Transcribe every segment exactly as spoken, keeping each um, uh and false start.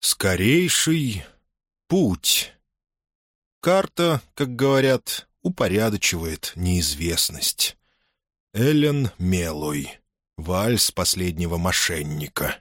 Скорейший путь. Карта, как говорят, упорядочивает неизвестность. Эллен Мелой. Вальс последнего мошенника.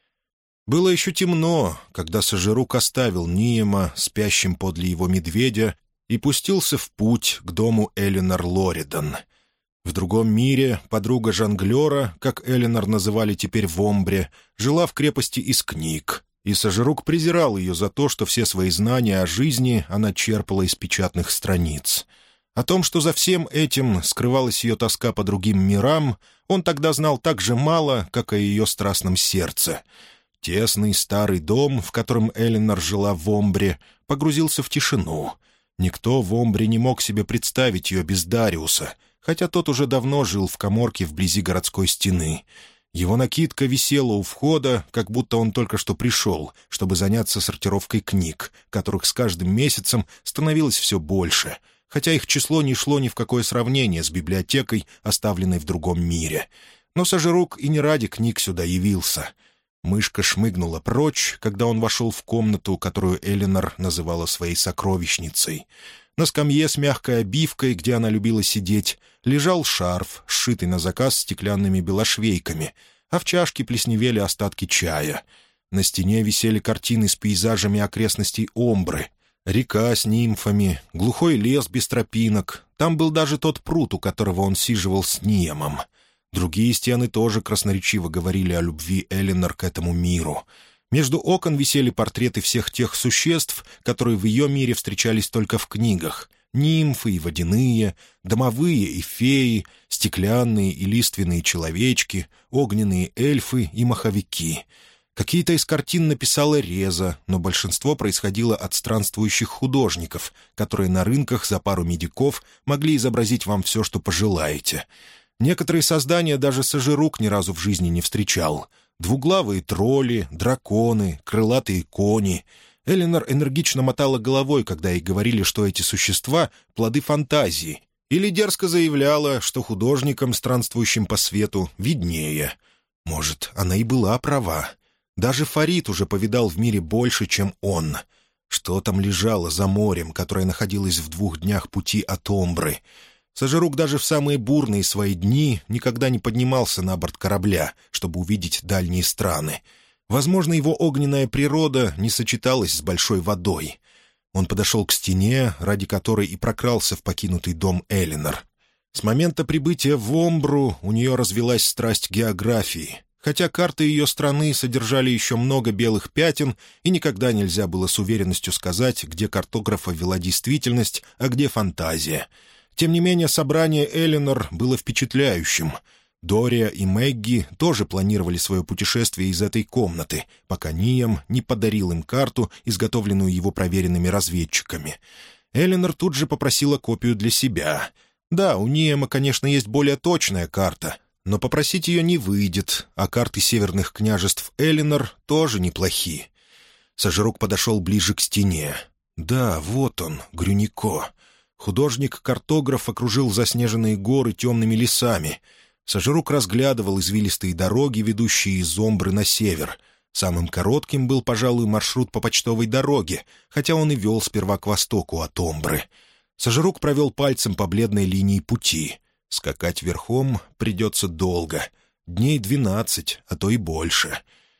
Было еще темно, когда Сожирук оставил Ниема спящим подле его медведя и пустился в путь к дому Эленор Лоридан. В другом мире подруга жонглера, как Эленор называли теперь в Омбре, жила в крепости из книг, и Сожирук презирал ее за то, что все свои знания о жизни она черпала из печатных страниц. О том, что за всем этим скрывалась ее тоска по другим мирам, он тогда знал так же мало, как о ее страстном сердце. Тесный старый дом, в котором Эленор жила в Омбре, погрузился в тишину. Никто в Омбре не мог себе представить ее без Дариуса, хотя тот уже давно жил в каморке вблизи городской стены. Его накидка висела у входа, как будто он только что пришел, чтобы заняться сортировкой книг, которых с каждым месяцем становилось все больше, хотя их число не шло ни в какое сравнение с библиотекой, оставленной в другом мире. Но Сожирук и не ради книг сюда явился. Мышка шмыгнула прочь, когда он вошел в комнату, которую Эленор называла своей сокровищницей. На скамье с мягкой обивкой, где она любила сидеть, лежал шарф, сшитый на заказ стеклянными белошвейками, а в чашке плесневели остатки чая. На стене висели картины с пейзажами окрестностей Омбры. Река с нимфами, глухой лес без тропинок. Там был даже тот пруд, у которого он сиживал с Ниемом. Другие стены тоже красноречиво говорили о любви Эленор к этому миру. Между окон висели портреты всех тех существ, которые в ее мире встречались только в книгах. Нимфы и водяные, домовые и феи, стеклянные и лиственные человечки, огненные эльфы и маховики. Какие-то из картин написала Реза, но большинство происходило от странствующих художников, которые на рынках за пару медиков могли изобразить вам все, что пожелаете. Некоторые создания даже Сожирук ни разу в жизни не встречал. Двуглавые тролли, драконы, крылатые кони. Эленор энергично мотала головой, когда ей говорили, что эти существа — плоды фантазии, или дерзко заявляла, что художникам, странствующим по свету, виднее. Может, она и была права. Даже Фарид уже повидал в мире больше, чем он. Что там лежало за морем, которое находилось в двух днях пути от Омбры? Сожирук даже в самые бурные свои дни никогда не поднимался на борт корабля, чтобы увидеть дальние страны. Возможно, его огненная природа не сочеталась с большой водой. Он подошел к стене, ради которой и прокрался в покинутый дом Эленор. С момента прибытия в Омбру у нее развилась страсть к географии, хотя карты ее страны содержали еще много белых пятен, и никогда нельзя было с уверенностью сказать, где картографа вела действительность, а где фантазия. Тем не менее, собрание Эленор было впечатляющим. Дория и Мэгги тоже планировали свое путешествие из этой комнаты, пока Нием не подарил им карту, изготовленную его проверенными разведчиками. Эленор тут же попросила копию для себя. Да, у Ниема, конечно, есть более точная карта, но попросить ее не выйдет, а карты северных княжеств Эленор тоже неплохи. Сожирук подошел ближе к стене. Да, вот он, Грюнико. Художник-картограф окружил заснеженные горы темными лесами. Сожирук разглядывал извилистые дороги, ведущие из Омбры на север. Самым коротким был, пожалуй, маршрут по почтовой дороге, хотя он и вел сперва к востоку от Омбры. Сожирук провел пальцем по бледной линии пути. Скакать верхом придется долго. Дней двенадцать, а то и больше.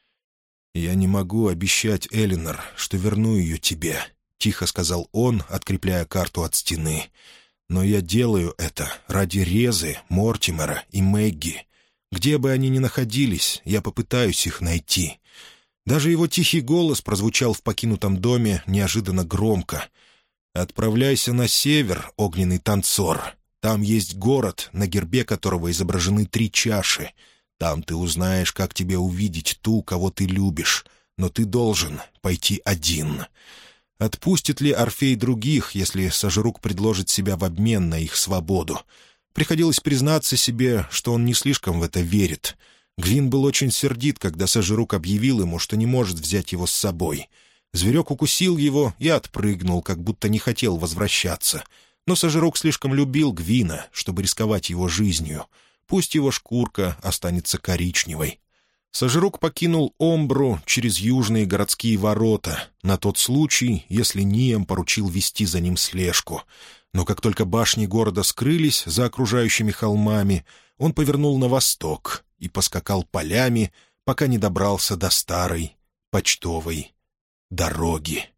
«Я не могу обещать, Эленор, что верну ее тебе», — тихо сказал он, открепляя карту от стены. «Но я делаю это ради Резы, Мортимера и Мэгги. Где бы они ни находились, я попытаюсь их найти». Даже его тихий голос прозвучал в покинутом доме неожиданно громко. «Отправляйся на север, огненный танцор. Там есть город, на гербе которого изображены три чаши. Там ты узнаешь, как тебе увидеть ту, кого ты любишь. Но ты должен пойти один». Отпустит ли Орфей других, если Сожирук предложит себя в обмен на их свободу? Приходилось признаться себе, что он не слишком в это верит. Гвин был очень сердит, когда Сожирук объявил ему, что не может взять его с собой. Зверек укусил его и отпрыгнул, как будто не хотел возвращаться. Но Сожирук слишком любил Гвина, чтобы рисковать его жизнью. Пусть его шкурка останется коричневой. Сожрук покинул Омбру через южные городские ворота, на тот случай, если Ниам поручил вести за ним слежку. Но как только башни города скрылись за окружающими холмами, он повернул на восток и поскакал полями, пока не добрался до старой почтовой дороги.